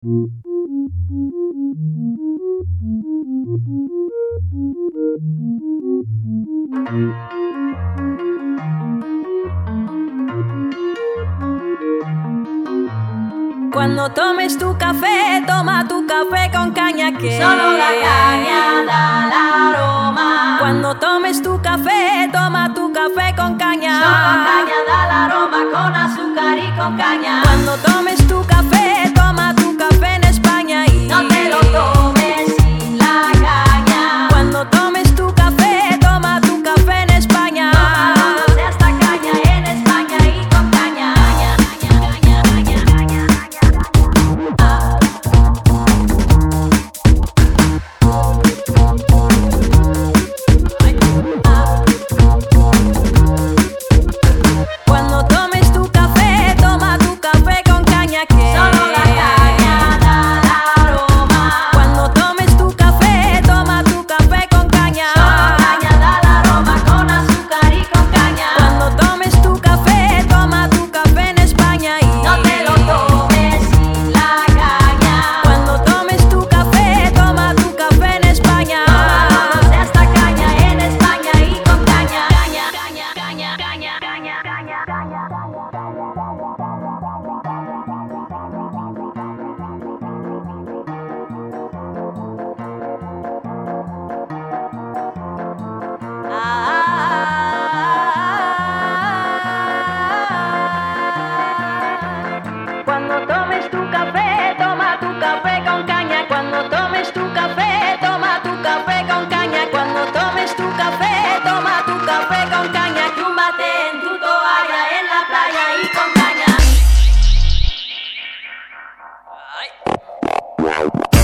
Cuando tomes tu café, toma tu café con caña que solo la caña da el aroma. Cuando tomes tu café, toma tu café con caña. Solo caña da el aroma, con azúcar y con caña. Cuando tomes tu café, toma tu café en España y no te lo tomes sin la caña. Cuando tomes tu café, toma tu café en España. Tómalo de esta caña en España y con caña. Cuando tomes tu café, toma tu café con caña que solo la caña da el aroma. Cuando tomes tu café, toma tu café con caña. Solo caña da el aroma, con azúcar y con caña. Cuando tomes tu café, toma tu café en España y no te lo tomes sin la caña. Cuando tomes tu café, toma tu café en España. Tómalo de esta caña en España y con caña. Caña, caña, caña, caña, caña, caña, caña. Cuando tomes tu café, toma tu café con caña. Cuando tomes tu café, toma tu café con caña. Cuando tomes tu café, toma tu café con caña. Túmbate en tu toalla en la playa y con caña. Ay.